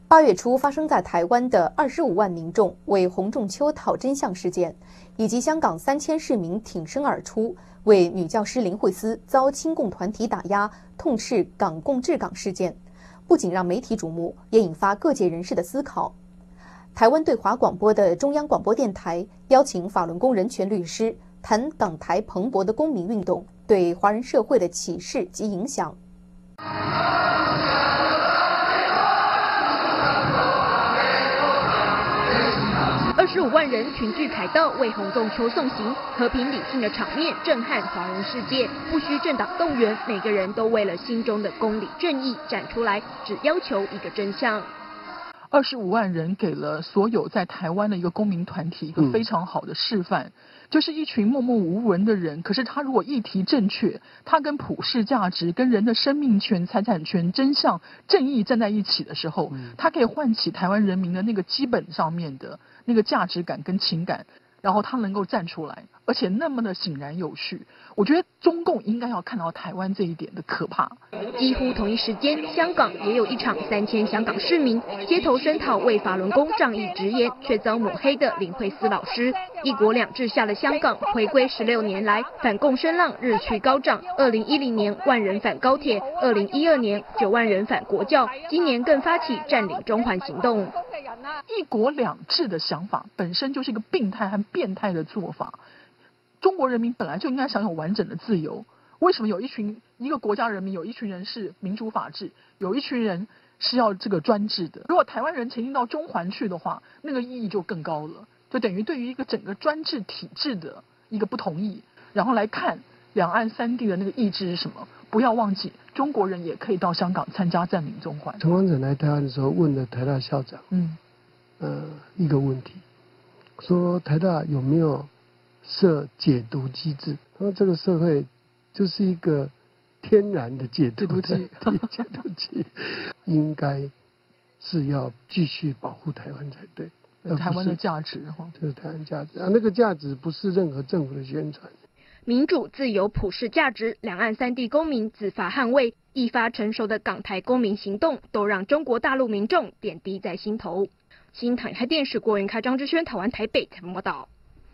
8月初发生在台湾的25万民众为洪仲丘讨真相事件，以及香港3000市民挺身而出为女教师林慧思遭亲共团体打压痛斥港共治港事件，不仅让媒体瞩目，也引发各界人士的思考。台湾对华广播的中央广播电台邀请法轮功人权律师谈港台蓬勃的公民运动对华人社会的启示及影响。 25万人群聚凯道为洪仲丘送行，和平理性的场面震撼华人世界。不需政党动员，每个人都为了心中的公理正义站出来，只要求一个真相。 25万人给了所有在台湾的一个公民团体一个非常好的示范，就是一群默默无闻的人，可是他如果议题正确，他跟普世价值、跟人的生命权、财产权、真相、正义站在一起的时候，他可以唤起台湾人民的那个基本上面的那个价值感跟情感，然后他能够站出来，而且那么的井然有序。我觉得中共应该要看到台湾这一点的可怕。 几乎同一时间，香港也有一场3000香港市民街头声讨为法轮功仗义直言，却遭抹黑的林慧思老师。一国两制下的香港，回归16年来，反共声浪日趋高涨。2010年万人反高铁，2012年9万人反国教，今年更发起占领中环行动。 一国两制的想法本身就是一个病态和变态的做法。中国人民本来就应该享有完整的自由，为什么有一个国家人民有一群人是民主法治，有一群人是要这个专制的？如果台湾人前进到中环去的话，那个意义就更高了，就等于对于一个整个专制体制的一个不同意，然后来看两岸三地的那个意志是什么。不要忘记，中国人也可以到香港参加占领中环。 陈光诚来台湾的时候问了台大校长，一个问题，说台大有没有设解毒机制？他说这个社会就是一个天然的解毒剂，解毒剂应该是要继续保护台湾才对。 台湾的价值这是台湾价值啊，那个价值不是任何政府的宣传。 民主、自由、普世价值，两岸三地公民自发捍卫，一发成熟的港台公民行动，都让中国大陆民众点滴在心头。新台台电视郭元开、张之轩，台湾台北采访报道。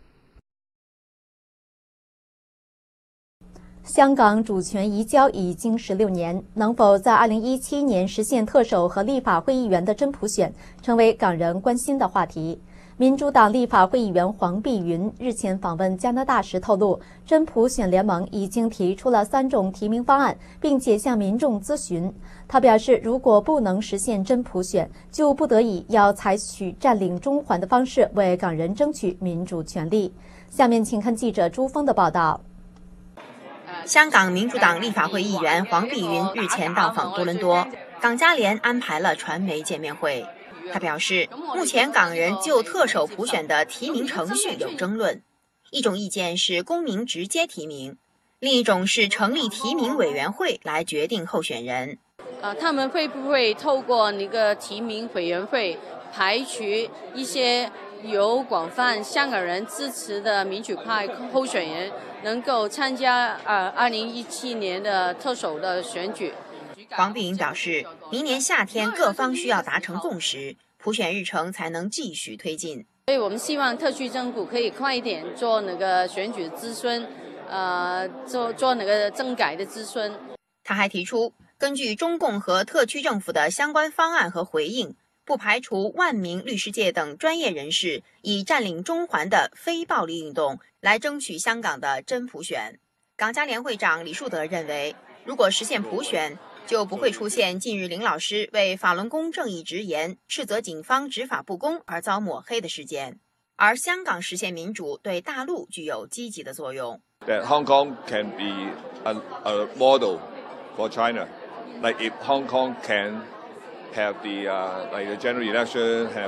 香港主权移交已经16年，能否在2017年实现特首和立法会议员的真普选，成为港人关心的话题。民主党立法会议员黄碧云日前访问加拿大时透露，真普选联盟已经提出了3种提名方案，并且向民众咨询。他表示，如果不能实现真普选，就不得已要采取占领中环的方式，为港人争取民主权利。下面请看记者朱峰的报道。 香港民主党立法会议员黄碧云日前到访多伦多，港加联安排了传媒见面会。他表示，目前港人就特首普选的提名程序有争论，一种意见是公民直接提名，另一种是成立提名委员会来决定候选人。 他们会不会透过那个提名委员会排除一些有广泛香港人支持的民主派候选人能够参加2017年的特首的选举？ 黄碧云表示，明年夏天各方需要达成共识，普选日程才能继续推进。 所以我们希望特区政府可以快一点做那个选举咨询，做那个政改的咨询。 他还提出，根据中共和特区政府的相关方案和回应，不排除万名律师界等专业人士以占领中环的非暴力运动来争取香港的真普选。港加联会长李树德认为，如果实现普选，就不会出现近日林老师为法轮功正义直言，斥责警方执法不公而遭抹黑的事件。而香港实现民主对大陆具有积极的作用。 That Hong Kong can be a model for China. Like if Hong Kong can have the general election, have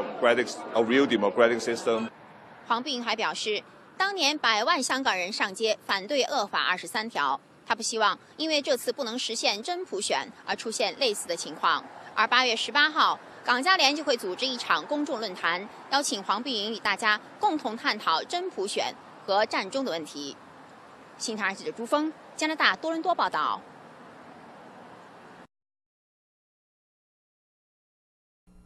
a real democratic system. 黄碧云还表示，当年100万香港人上街反对恶法23条。他不希望因为这次不能实现真普选而出现类似的情况。而8月18号，港加联就会组织一场公众论坛，邀请黄碧云与大家共同探讨真普选和占中的问题。新台记者朱峰，加拿大多伦多报道。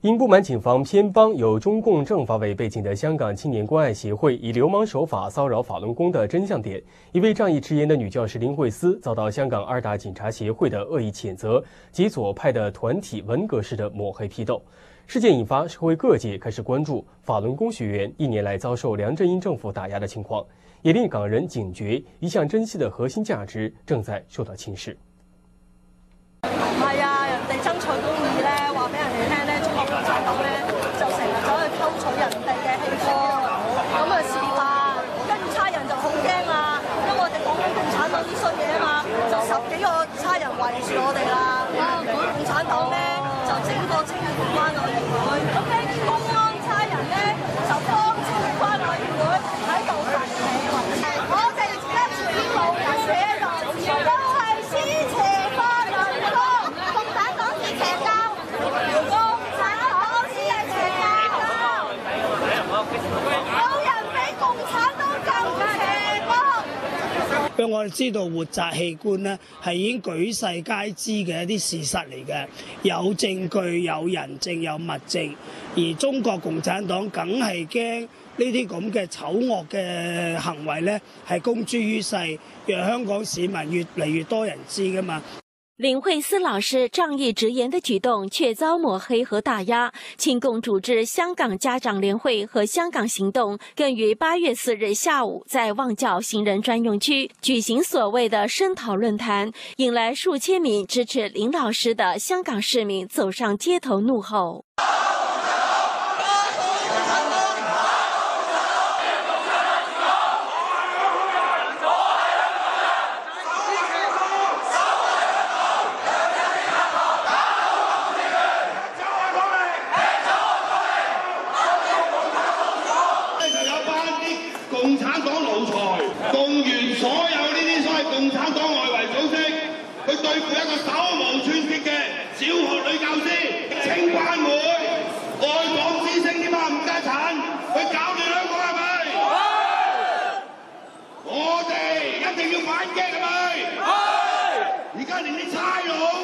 因不满警方偏帮有中共政法委背景的香港青年关爱协会以流氓手法骚扰法轮功的真相点，一位仗义直言的女教师林慧思遭到香港2大警察协会的恶意谴责及左派的团体文革式的抹黑批斗。事件引发社会各界开始关注法轮功学员1年来遭受梁振英政府打压的情况，也令港人警觉一向珍惜的核心价值正在受到侵蚀。 係啊，人哋爭取公義咧，話俾人哋聽咧，中國共產黨咧就成日走去偷取人哋嘅器官，咁啊示範，跟住差人就好驚啦，因為我哋講緊共產黨啲衰嘢啊嘛，就10幾個差人圍住我哋啦，管共產黨咧就整個清潔關愛委員會，咁咧公安差人咧就幫清潔關愛委員會喺度罰企，我哋而家全部人寫度都係支持。 俾我哋知道活摘器官呢係已經舉世皆知嘅一啲事實嚟嘅，有證據、有人證、有物證，而中國共產黨梗係驚呢啲咁嘅醜惡嘅行為呢係公諸於世，讓香港市民越嚟越多人知㗎嘛。 林慧思老师仗义直言的举动却遭抹黑和打压，亲共主治香港家长联会和香港行动更于8月4日下午在旺角行人专用区举行所谓的声讨论坛，引来数千名支持林老师的香港市民走上街头怒吼。 共產黨奴才動員所有呢啲所謂共產黨外圍組織，去對付一個手無寸鐵嘅小學女教師。青關會、愛港之星啲冚家產，去搞亂香港係咪？我哋一定要反擊係咪？而家連啲差佬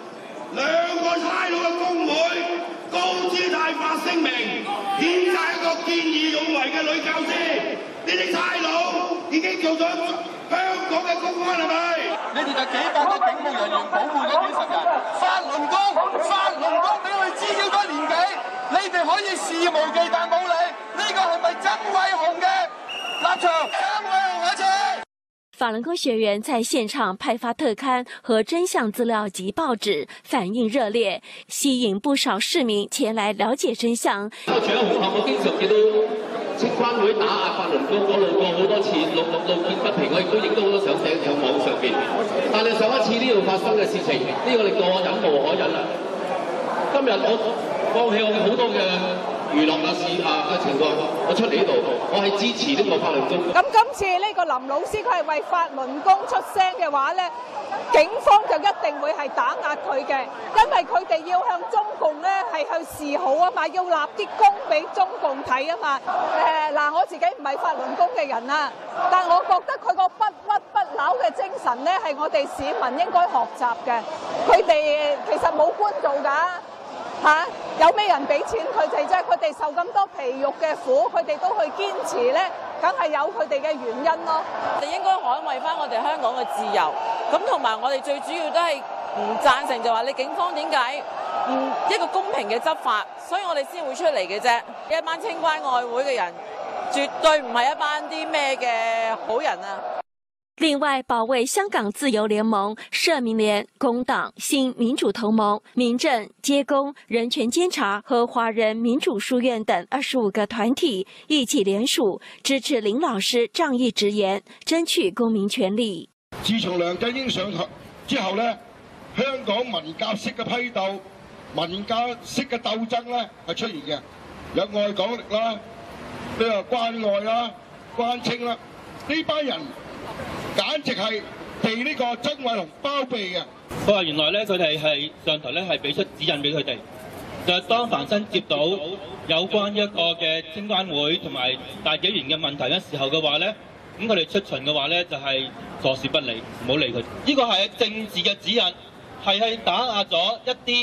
2個差佬嘅工會高姿態發聲明，譴責一個見義勇為嘅女教師。呢啲差佬已經做咗香港嘅公安係咪？你哋就幾百個警務人員保護咗幾10人，法輪功俾佢滋擾咗年幾，你哋可以肆無忌憚冇理，呢個係咪曾偉雄嘅立場？曾偉雄何止？ 法輪功學員在現場派發特刊和真相資料及報紙，反應熱烈，吸引不少市民前來了解真相。 除咗紅磡，我經常見到青關會打壓法輪功，我路過好多次，路見不平，我亦都影到好多相寫喺網上邊。但係上一次呢度發生嘅事情，呢個令到我忍無可忍啦。今日我放棄我好多嘅娛樂嘅情況，我出嚟呢度，我係支持呢個法輪功。 咁今次呢個林老師佢係為法輪功出聲嘅話咧，警方就一定會係打壓佢嘅，因為佢哋要向中共咧係去示好啊嘛，要立啲功俾中共睇啊嘛。嗱，我自己唔係法輪功嘅人啊，但我覺得佢個不屈不撓嘅精神咧係我哋市民應該學習嘅。佢哋其實冇官做㗎。有咩人俾錢佢哋啫？佢哋受咁多皮肉嘅苦，佢哋都去堅持咧，梗係有佢哋嘅原因咯。 我哋應該捍衛翻我哋香港嘅自由，咁同埋我哋最主要都係唔贊成就話你警方點解唔一個公平嘅執法，所以我哋先會出嚟嘅啫。一班青關愛會嘅人，絕對唔係一班啲咩嘅好人啊！ 另外，保衛香港自由聯盟、社民連、工黨、新民主同盟、民陣、街工、人權監察和華人民主書院等25個團體一起聯署，支持林老師仗義直言，爭取公民權利。 自從梁振英上台之後呢，香港文革式嘅批鬥、文革式嘅鬥爭呢係出現嘅，有愛港力啦，呢個關愛啦、關清啦，呢班人簡直係被呢個曾偉雄包庇嘅。 佢話原來咧，佢哋係上頭咧係俾出指引俾佢哋，就係當凡身接到有關一個嘅青關會同埋大紀元嘅問題嘅時候嘅話咧，咁佢哋出巡嘅話咧就係坐視不理，唔好理佢。呢個係政治嘅指引，係打壓咗一啲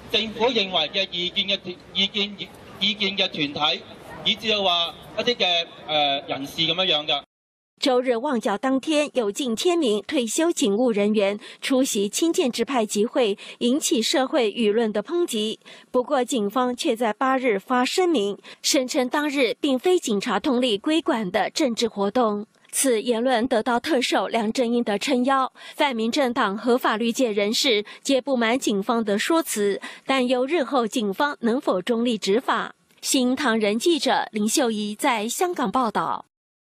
政府認為嘅意見嘅團體，以至到話一啲嘅人士咁樣嘅。 周日旺角當天，有近1000名退休警務人員出席親建制派集會，引起社會輿論的抨擊。不過，警方卻在8日發聲明，聲稱當日並非警察通力規管的政治活動。此言論得到特首梁振英的撐腰，泛民政黨和法律界人士皆不滿警方的說辭，擔憂日後警方能否中立執法。新唐人記者林秀儀在香港報道。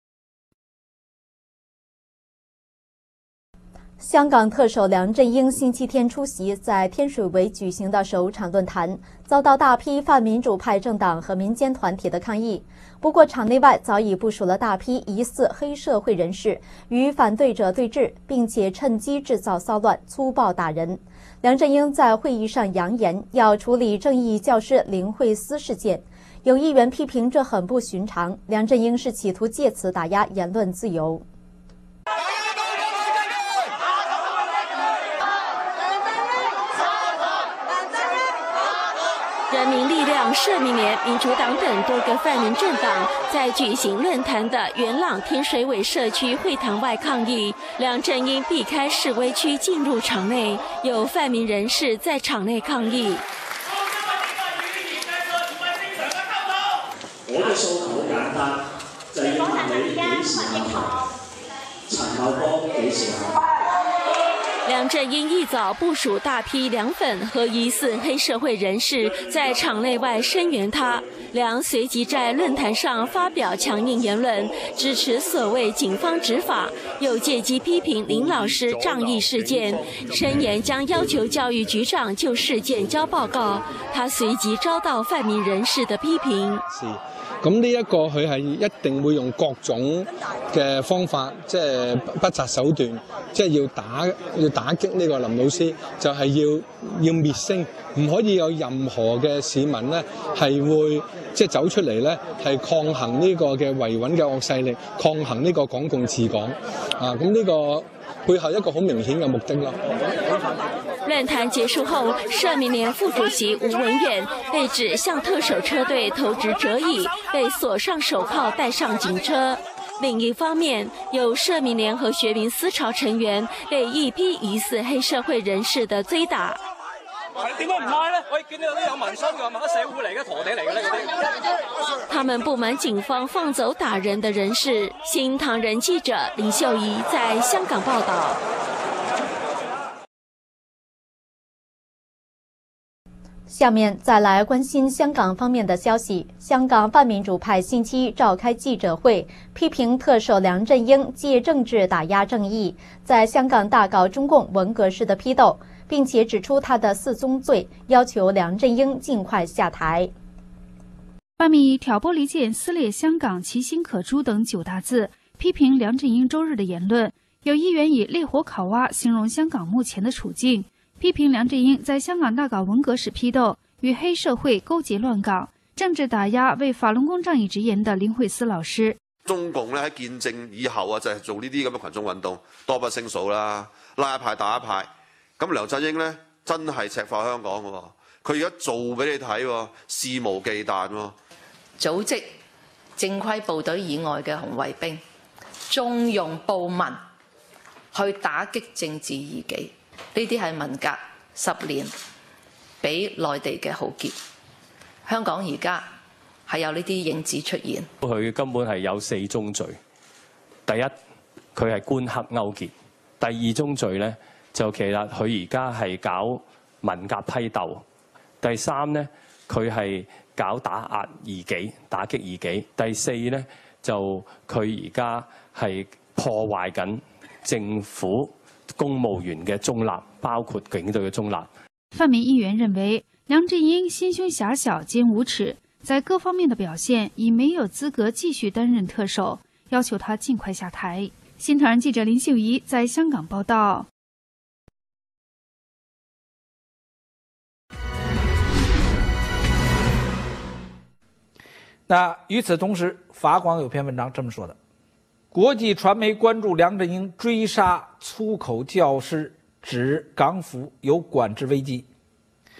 香港特首梁振英星期天出席在天水圍舉行的首場論壇，遭到大批泛民主派政黨和民間團體的抗議。不過，場內外早已部署了大批疑似黑社會人士與反對者對峙，並且趁機製造騷亂，粗暴打人。梁振英在會議上揚言要處理正義教師林慧思事件，有議員批評這很不尋常，梁振英是企圖借此打壓言論自由。 人民力量、社民連、民主黨等多個泛民政黨在舉行論壇的元朗天水圍社區會堂外抗議，梁振英避開示威區進入場內，有泛民人士在場內抗議。 我嘅訴求好簡單，就係要問你幾時下台，陳茂波幾時下台。 梁振英一早部署大批梁粉和疑似黑社會人士在場內外聲援他。梁隨即在論壇上發表強硬言論，支持所謂警方執法，又借機批評林老師仗義事件，聲言將要求教育局長就事件交報告。他隨即遭到泛民人士的批評。 咁呢一個佢係一定會用各種嘅方法，即係不擇手段，即係要打擊呢個林老師，就係要滅聲，唔可以有任何嘅市民咧係會即係走出嚟咧係抗衡呢個嘅維穩嘅惡勢力，抗衡呢個港共治港啊！咁呢個背後一個好明顯嘅目的咯。 論壇結束後，社民連副主席吳文遠被指向特首車隊投擲折椅，被鎖上手銬帶上警車。另一方面，有社民連和學民思潮成員被一批疑似黑社會人士的追打。 點解唔拉呢？我見到有啲有紋身㗎，乜社會嚟嘅陀地嚟嘅呢啲。 他們不滿警方放走打人的人士。新唐人記者林秀儀在香港報道。 下面再來關心香港方面的消息。香港泛民主派星期一召開記者會，批評特首梁振英借政治打壓正義，在香港大搞中共文革式的批鬥，並且指出他的4宗罪，要求梁振英盡快下台。 泛民以挑撥離間、撕裂香港、其心可誅等9大字批評梁振英周日的言論，有議員以烈火烤蛙形容香港目前的處境。批評梁振英在香港大搞文革式批鬥，與黑社會勾結亂港，政治打壓為法輪功仗義直言的林慧思老師。 中共咧喺建政以後啊，就係做呢啲咁嘅群眾運動，多不勝數啦，拉一派打一派。咁梁振英咧真係赤化香港嘅，佢而家做俾你睇，肆無忌憚。 組織正規部隊以外嘅紅衛兵，縱用暴民去打擊政治異己。呢啲係文革10年俾內地嘅浩劫，香港而家係有呢啲影子出現。 佢根本係有4宗罪。第一，佢係官黑勾結；第2宗罪咧，就其實佢而家係搞文革批鬥；第3咧，佢係搞打壓異己、打擊異己；第4咧，就佢而家係破壞緊政府公務員嘅中立，包括警隊嘅中立。 泛民議員認為梁振英心胸狹小兼無恥，在各方面的表現已沒有資格繼續擔任特首，要求他盡快下台。新唐人記者林秀儀在香港報道。 那與此同時，法廣有篇文章這麼說的：國際傳媒關注梁振英追殺粗口教師，指港府有管制危機。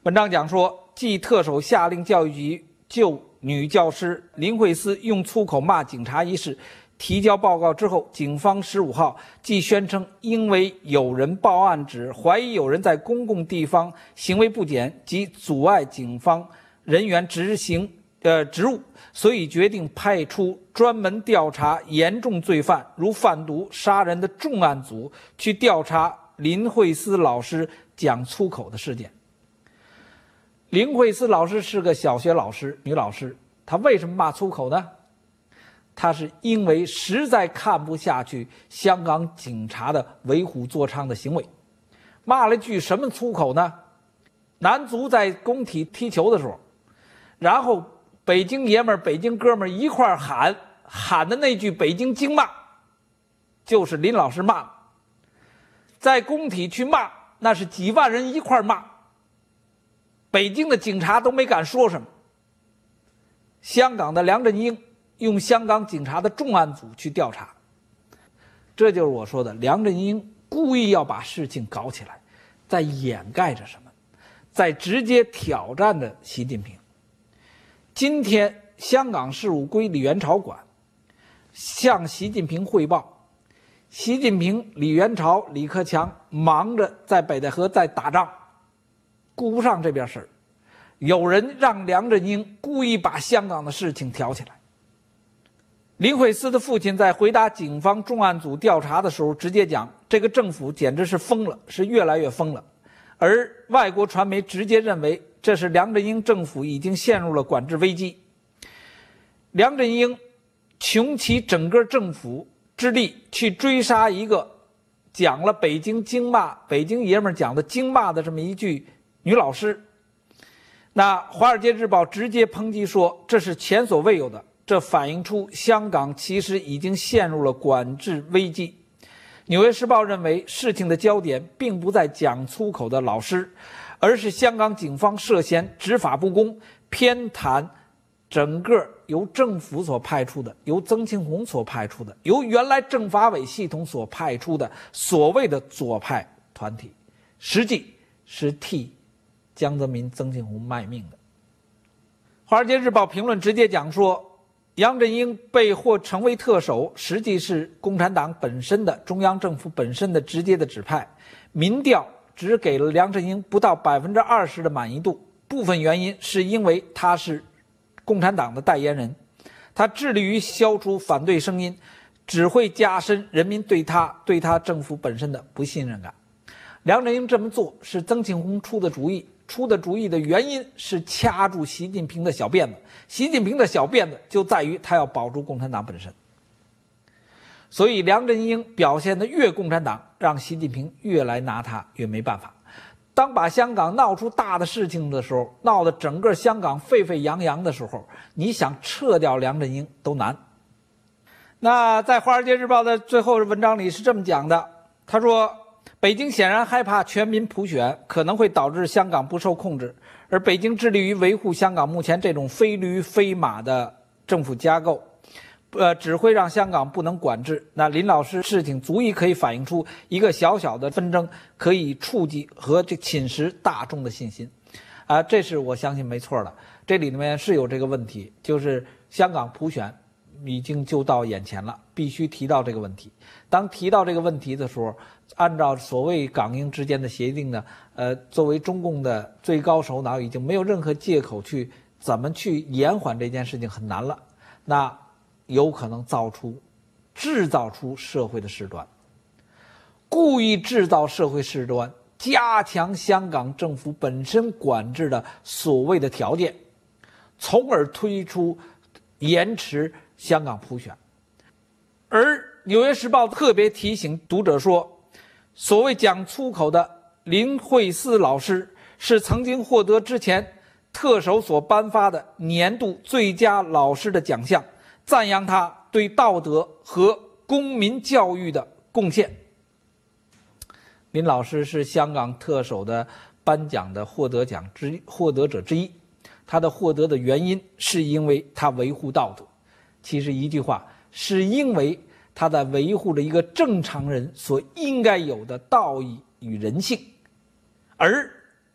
文章讲说，继特首下令教育局就女教师林慧思用粗口骂警察一事提交报告之后，警方15号即宣称，因为有人报案指怀疑有人在公共地方行为不检及阻碍警方人员执行职务，所以决定派出专门调查严重罪犯如贩毒、杀人的重案组去调查林慧思老师讲粗口的事件。林慧思老师是个小学老师，女老师，她为什么骂粗口呢？她是因为实在看不下去香港警察的为虎作伥的行为。骂了句什么粗口呢？男足在工体踢球的时候，然后北京爷们儿、北京哥们儿一块儿喊的那句北京京骂，就是林老师骂的。在工体去骂，那是几万人一块儿骂，北京的警察都没敢说什么。香港的梁振英用香港警察的重案组去调查，这就是我说的，梁振英故意要把事情搞起来，在掩盖着什么，在直接挑战着习近平。今天香港事务归李元朝管，向习近平汇报，习近平、李元朝、李克强忙着在北戴河在打仗，顾不上这边事儿。有人让梁振英故意把香港的事情挑起来。林慧思的父亲在回答警方重案组调查的时候直接讲，这个政府简直是疯了，是越来越疯了。而外国传媒直接认为这是梁振英政府已经陷入了管制危机。梁振英穷其整个政府之力去追杀一个讲了北京京骂、北京爷们讲的京骂的这么一句女老师。那《华尔街日报》直接抨击说，这是前所未有的，这反映出香港其实已经陷入了管制危机。《纽约时报》认为，事情的焦点并不在讲粗口的老师，而是香港警方涉嫌执法不公，偏袒整个由政府所派出的、由曾庆红所派出的、由原来政法委系统所派出的所谓的左派团体，实际是替江泽民、曾庆红卖命的。《华尔街日报》评论直接讲说，杨振英被或成为特首，实际是共产党本身的、中央政府本身的直接的指派。民调只给了梁振英不到20%的满意度，部分原因是因为他是共产党的代言人，他致力于消除反对声音，只会加深人民对他政府本身的不信任感。梁振英这么做是曾庆红出的主意的原因是掐住习近平的小辫子，习近平的小辫子就在于他要保住共产党本身。所以梁振英表现得越共产党，让习近平越来拿他越没办法。当把香港闹出大的事情的时候，闹得整个香港沸沸扬扬的时候，你想撤掉梁振英都难。那在《华尔街日报》的最后文章里是这么讲的，他说，北京显然害怕全民普选可能会导致香港不受控制，而北京致力于维护香港目前这种非驴非马的政府架构，只会让香港不能管制。那林老师事情足以可以反映出一个小小的纷争可以触及和侵蚀大众的信心，这是我相信没错的。这里面是有这个问题，就是香港普选已经就到眼前了，必须提到这个问题。当提到这个问题的时候，按照所谓港英之间的协定呢，作为中共的最高首脑，已经没有任何借口去怎么去延缓这件事情，很难了。那有可能制造出社会的事端，故意制造社会事端，加强香港政府本身管制的所谓的条件，从而推出延迟香港普选。而《纽约时报》特别提醒读者说，所谓讲粗口的林慧思老师是曾经获得之前特首所颁发的年度最佳老师的奖项，赞扬他对道德和公民教育的贡献。林老师是香港特首的颁奖的获得者之一，他的获得的原因是因为他维护道德。其实一句话，是因为他在维护着一个正常人所应该有的道义与人性。而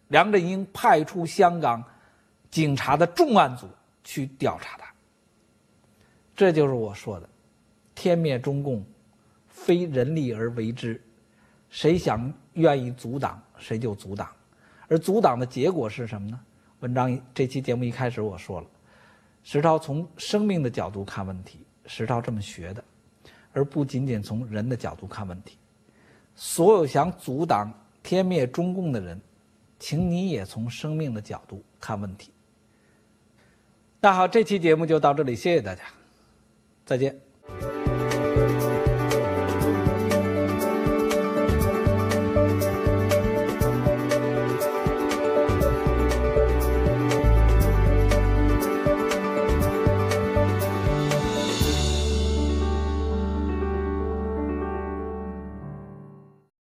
梁振英派出香港警察的重案组去调查他。这就是我说的，天灭中共，非人力而为之，谁愿意阻挡谁就阻挡，而阻挡的结果是什么呢？文章这期节目一开始我说了，石涛从生命的角度看问题，石涛这么学的，而不仅仅从人的角度看问题。所有想阻挡天灭中共的人，请你也从生命的角度看问题。那好，这期节目就到这里，谢谢大家，再见。